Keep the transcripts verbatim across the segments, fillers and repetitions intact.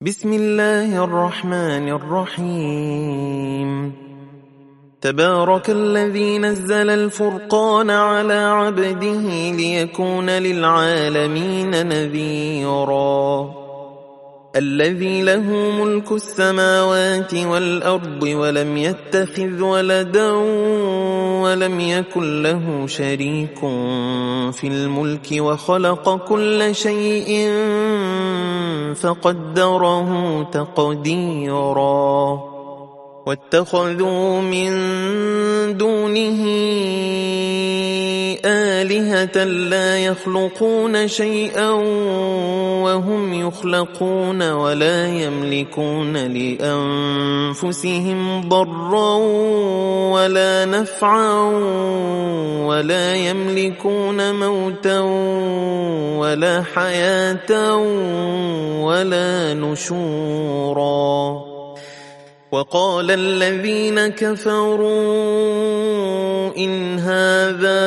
بسم الله الرحمن الرحيم. تبارك الذي نزل الفرقان على عبده ليكون للعالمين نذيرا. الذي له ملك السماوات والأرض ولم يتخذ ولدا ولم يكن له شريك في الملك وخلق كل شيء فقدره تقديرا. واتخذوا من دونه آلهة لا يخلقون شيئا وهم يخلقون ولا يملكون لأنفسهم ضرا ولا نفعا ولا يملكون موتا ولا حياة ولا نشورا. وقال الذين كفروا إن هذا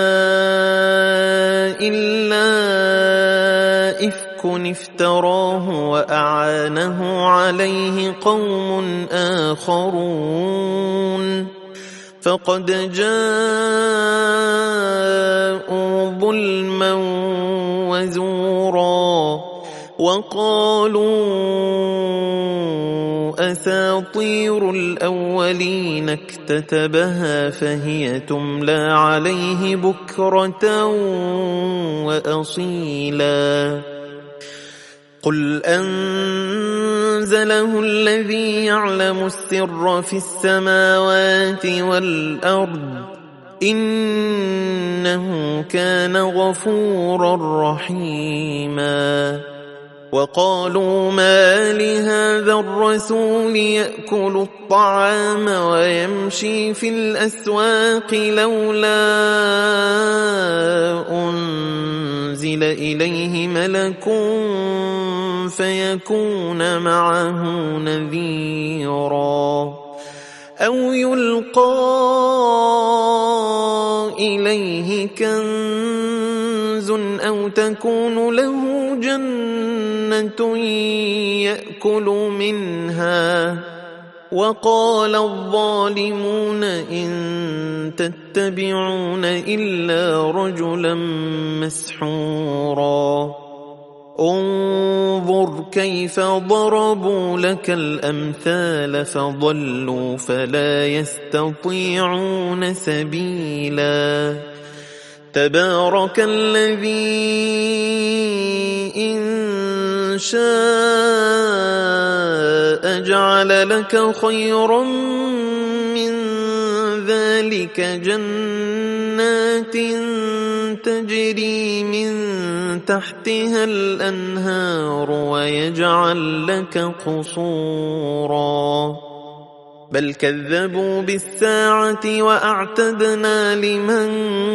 إلا إفك افتراه وأعانه عليه قوم آخرون فقد جاءوا ظلما وزورا. وقالوا أساطير الأولين اكتتبها فهي تملى عليه بكرة وأصيلا. قل أنزله الذي يعلم السر في السماوات والأرض إنه كان غفورا رحيما. وقالوا ما لهذا الرسول يأكل الطعام ويمشي في الأسواق لولا أنزل إليه ملك فيكون معه نذيرا أو يلقى إليه كنز أو تكون له جنة يأكل منها. وقال الظالمون إن تتبعون إلا رجلا مسحورا. انظر كيف ضربوا لك الأمثال فضلوا فلا يستطيعون سبيلا. تبارك الذي إن شاء جعل لك خيرا من ذلك جنات تجري من تحتها الأنهار ويجعل لك قصورا. بل كذبوا بالساعة وأعتدنا لمن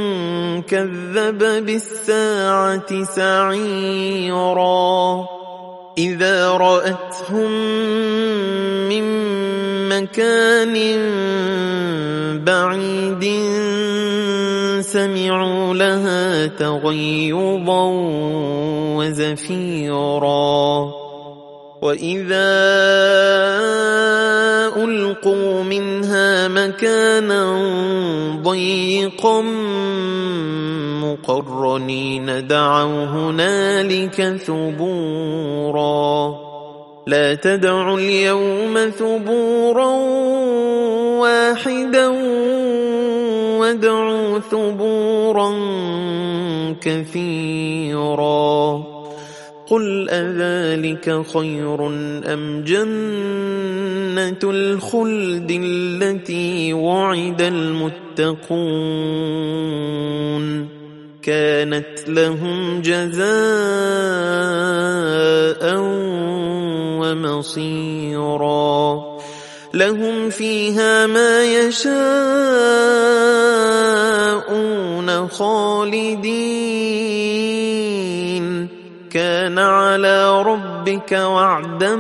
كذب بالساعة سعيرا. إذا رأتهم من مكان بعيد سمعوا لها تغيظا وزفيرا. وإذا ألقوا منها مكانا ضيقا مقرنين دعوا هنالك ثبورا. لا تدعوا اليوم ثبورا واحدا وادعوا ثبورا كثيرا. قل أذلك خير أم جنة الخلد التي وعد المتقون كانت لهم جزاء ومصيرا. لهم فيها ما يشاءون خالدين كان على ربك وعدا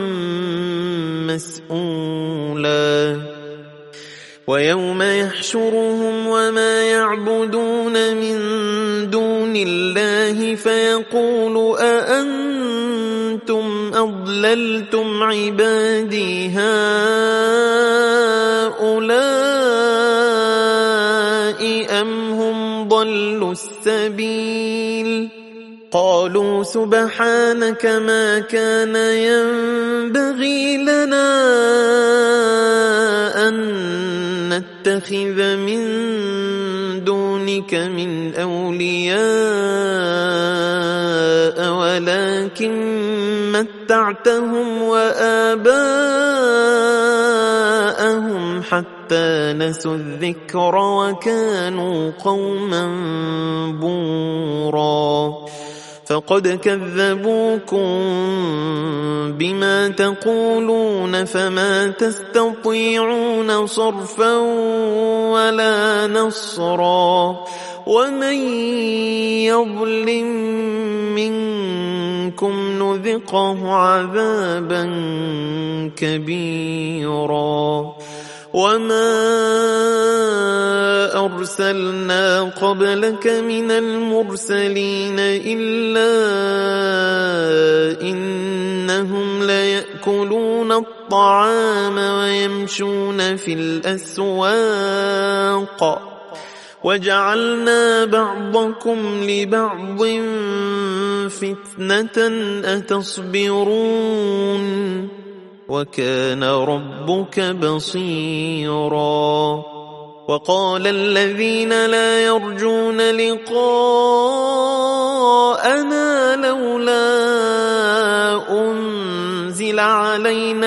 مسئولا. ويوم يحشرهم وما يعبدون من دون الله فيقول أأنتم أضللتم عبادي هؤلاء أم هم ضلوا السبيل قالوا سبحانك ما كان ينبغي لنا أن نتخذ من دونك من أولياء ولكن متعتهم وآباءهم حتى نسوا الذكر وكانوا قوما بورا فقد كذبوكم بما تقولون فما تستطيعون صرفا ولا نصرا ومن يظلم منكم نذقه عذابا كبيرا وما أرسلنا قبلك من المرسلين إلا إنهم ليأكلون الطعام ويمشون في الأسواق وجعلنا بعضكم لبعض فتنة أتصبرون وكان ربك بصيرا وقال الذين لا يرجون لقاءنا لولا أنزل علينا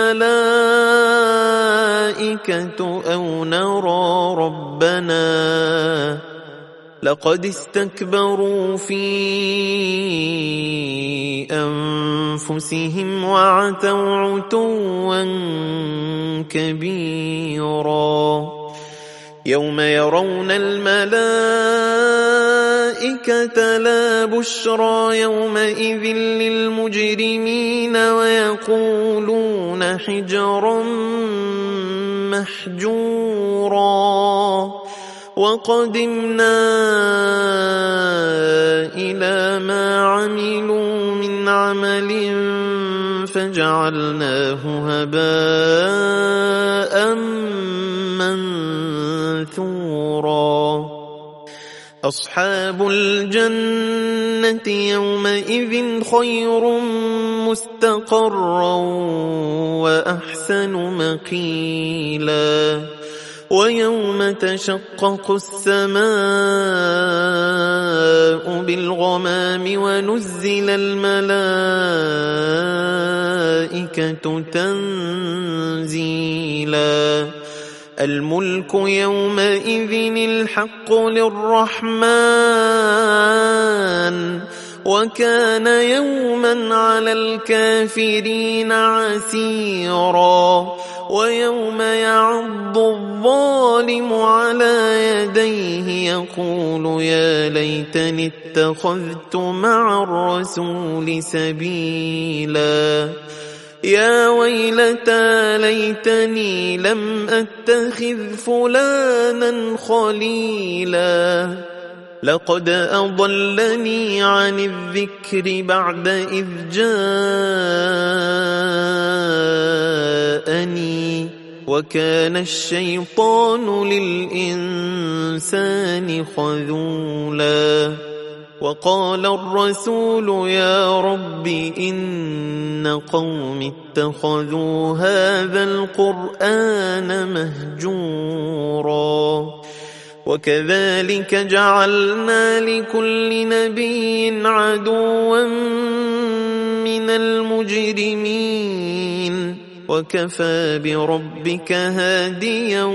الملائكة أو نرى ربنا لقد استكبروا في أنفسهم وعتوا عتوا كبيرا يوم يرون الملائكة لا بشرى يومئذ للمجرمين ويقولون حجرا محجورا وقدمنا إلى ما عملوا من عمل فجعلناه هباء منثورا أصحاب الجنة يومئذ خير مستقرا وأحسن مقيلا ويوم تشقق السماء بالغمام ونزل الملائكة تنزيلا الملك يومئذ الحق للرحمن وكان يوما على الكافرين عسيرا ويوم يعض الظالم على يديه يقول يا ليتني اتخذت مع الرسول سبيلا يا ويلتى ليتني لم أتخذ فلانا خليلا لقد أضلني عن الذكر بعد إذ جاءني وكان الشيطان للإنسان خذولا وقال الرسول يا رب إن قوم اتخذوا هذا القرآن مهجورا وكذلك جعلنا لكل نبي عدوا من المجرمين وكفى بربك هاديا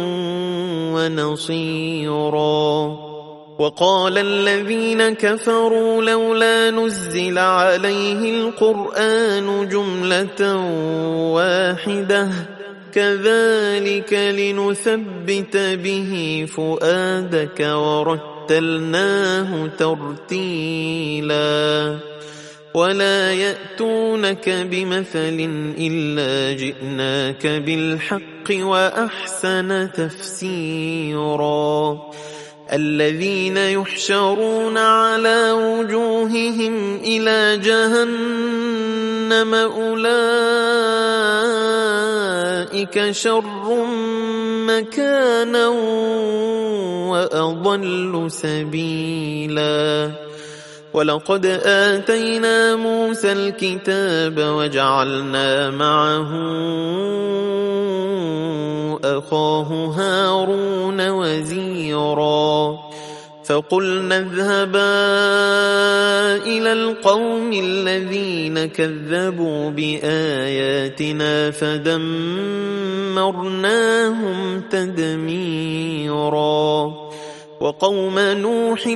ونصيرا وقال الذين كفروا لولا نزل عليه القرآن جملة واحدة كذلك لنثبت به فؤادك ورتلناه ترتيلا ولا يأتونك بمثل إلا جئناك بالحق وأحسن تفسيرا الذين يحشرون على وجوههم إلى جهنم جهنم أولئك شر مكانا وأضل سبيلا ولقد آتينا موسى الكتاب وجعلنا معه أخاه هارون وزيرا فقلنا اذهبا إلى القوم الذين كذبوا بآياتنا فدمرناهم تدميرا وقوم نوح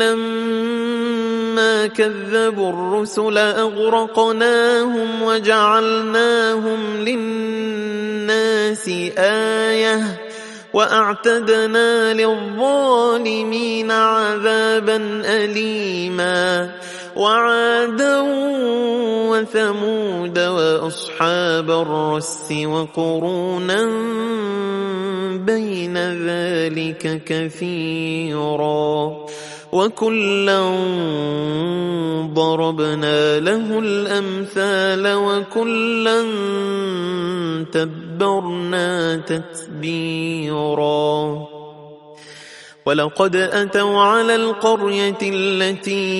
لما كذبوا الرسل أغرقناهم وجعلناهم للناس آية وأعتدنا للظالمين عذابا أليما وعادا وثمود وأصحاب الرس وقرونا بين ذلك كثيرا وكلا ضربنا له الأمثال وكلا تبرنا تتبيرا ولقد أتوا على القرية التي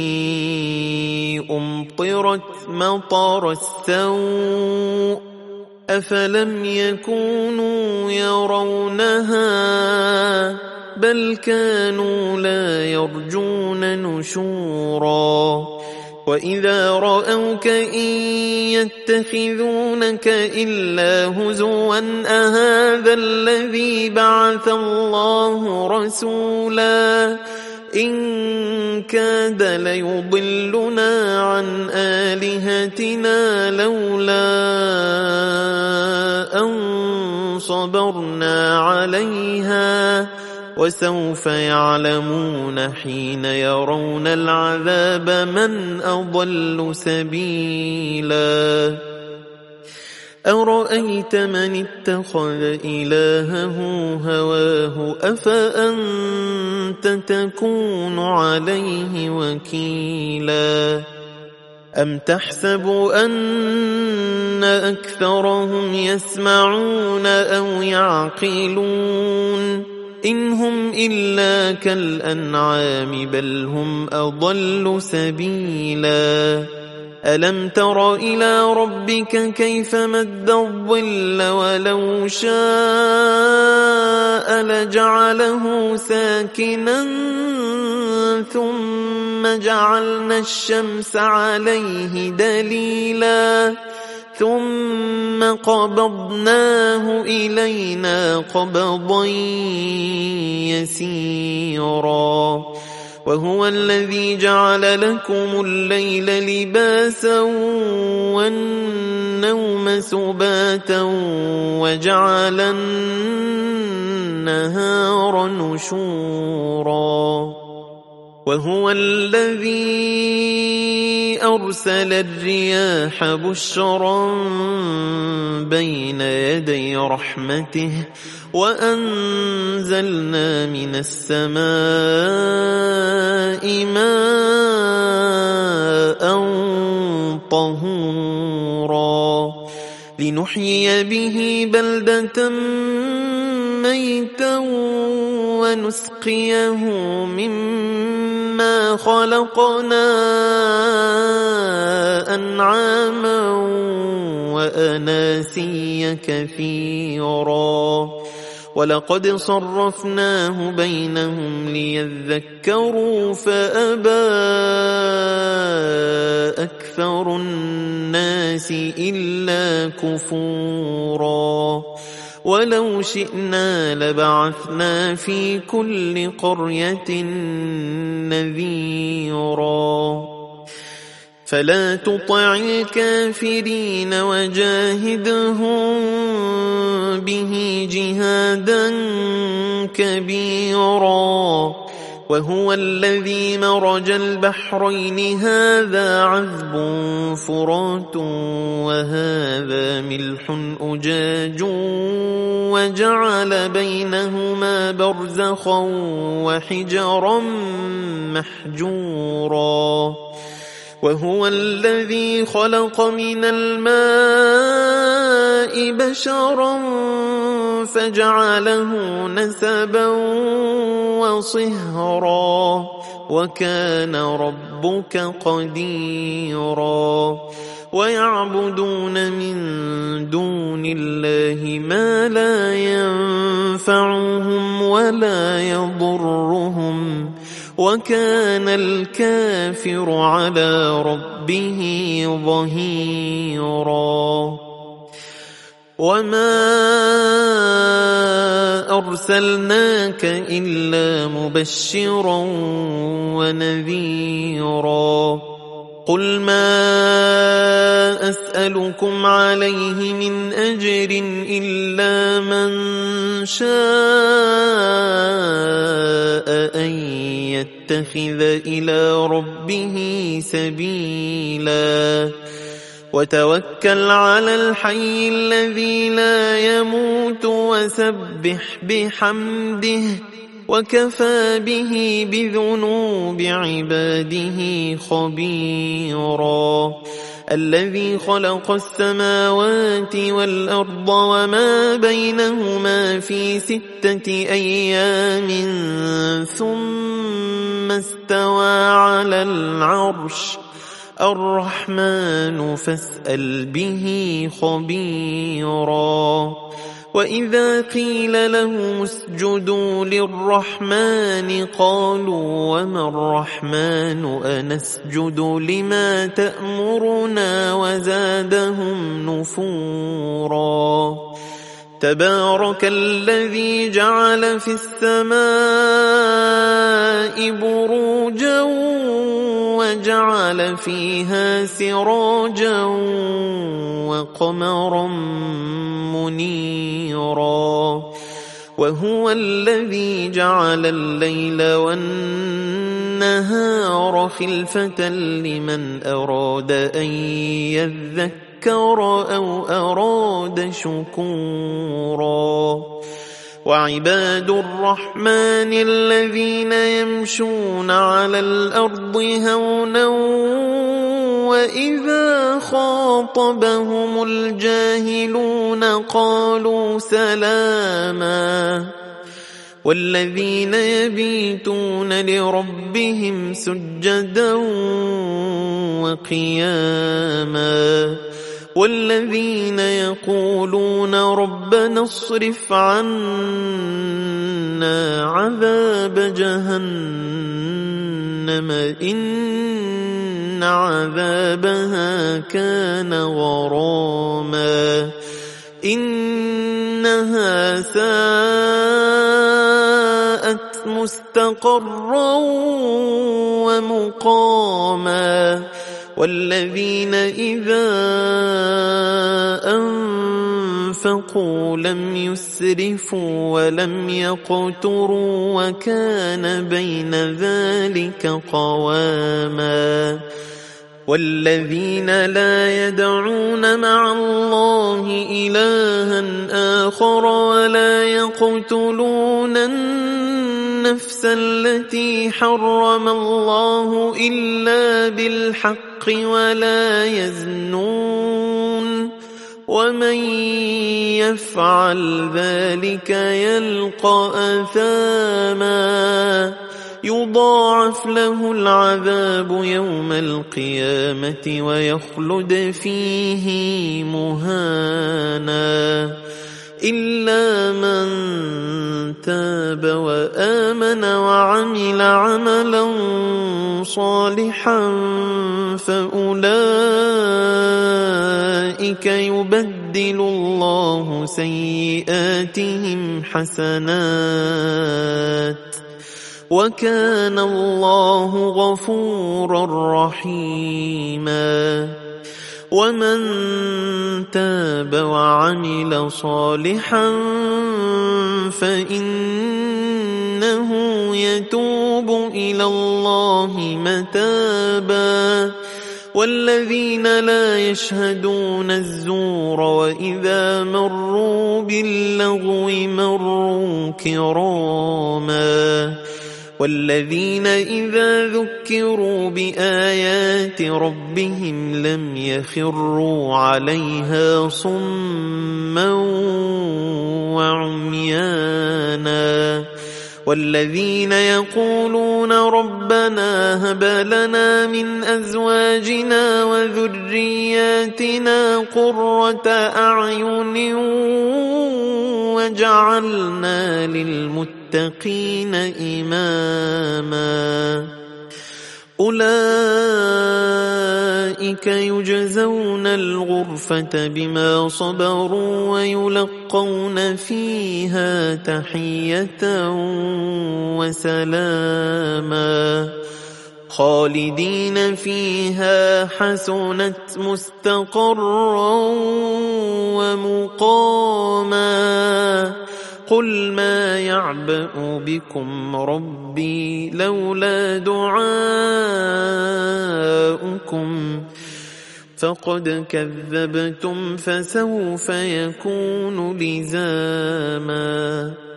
أمطرت مطر السوء أفلم يكونوا يرونها بل كانوا لا يرجون نشورا وإذا رأوك إن يتخذونك إلا هزوا أهذا الذي بعث الله رسولا إن كاد ليضلنا عن آلهتنا لولا أن صبرنا عليها وسوف يعلمون حين يرون العذاب من أضل سبيلا أرأيت من اتخذ إلهه هواه أفأنت تكون عليه وكيلا أم تحسب أن أكثرهم يسمعون أو يعقلون إن هم إلا كالأنعام بل هم أضل سبيلا ألم تر إلى ربك كيف مد الظل ولو شاء لجعله ساكنا ثم جعلنا الشمس عليه دليلا ثم قبضناه إلينا قبضا يسيرا وهو الذي جعل لكم الليل لباسا والنوم سباتا وجعل النهار نشورا وهو الذي أرسل الرياح بشرا بين يدي رحمته وأنزلنا من السماء ماء طهورا لنحيي به بلدة ميتا ونسقيه مما خلقنا أنعاما وأناسيا كثيرا ولقد صرفناه بينهم ليذكروا فأبى أكثر الناس إلا كفورا ولو شئنا لبعثنا في كل قرية نذيرا فلا تطع الكافرين وجاهدهم به جهادا كبيرا وهو الذي مرج البحرين هذا عذب فرات وهذا ملح أجاج وجعل بينهما برزخا وحجرا محجورا وهو الذي خلق من الماء بشرا فجعله نسبا وصهرا وكان ربك قديرا ويعبدون من دون الله ما لا ينفعهم ولا يضرهم وكان الكافر على ربه ظهيرا وما أرسلناك إلا مبشرا ونذيرا قل ما أسألكم عليه من أجر إلا من شاء أن يتخذ إلى ربه سبيلا وتوكل على الحي الذي لا يموت وسبح بحمده وكفى به بذنوب عباده خبيرا الذي خلق السماوات والأرض وما بينهما في ستة أيام ثم استوى على العرش الرحمن فاسأل به خبيرا وإذا قيل لهم اسجدوا للرحمن قالوا وما الرحمن أنسجد لما تأمرنا وزادهم نفورا تبارك الذي جعل في السماء بروجا وجعل فيها سراجا وقمرا منيرا وهو الذي جعل الليل والنهار خلفة لمن أراد أن يذكر أو أراد شكورا وعباد الرحمن الذين يمشون على الأرض هونا وإذا خاطبهم الجاهلون قالوا سلاما والذين يبيتون لربهم سجدا وقياما والذين يقولون ربنا اصرف عنا عذاب جهنم إن عذابها كان غراما إنها ساءت مستقرا ومقاما والذين إذا أنفقوا لم يسرفوا ولم يقتروا وكان بين ذلك قواما والذين لا يدعون مع الله إلها آخر ولا يقتلون النفس التي حرم الله إلا بالحق ولا يزنون ومن يفعل ذلك يلقى أثاما يضاعف له العذاب يوم القيامة ويخلد فيه مهانا إلا من تاب وآمن وعمل عملا صالحا فأولئك يبدل الله سيئاتهم حسنات وكان الله غفورا رحيما ومن تاب وعمل صالحا فإنه يتوب إلى الله متابا والذين لا يشهدون الزور وإذا مروا باللغو مروا كراما والذين إذا ذكروا بآيات ربهم لم يخروا عليها صما وعميانا والذين يقولون ربنا هب لنا من أزواجنا وذرياتنا قرة أعين وجعلنا للمتقين إماما أولئك يجزون الغرفة بما صبروا ويلقون فيها تحية وسلاما خالدين فيها حسنت مستقرا ومقاما قل ما يعبأ بكم ربي لولا دعاؤكم فقد كذبتم فسوف يكون لزاما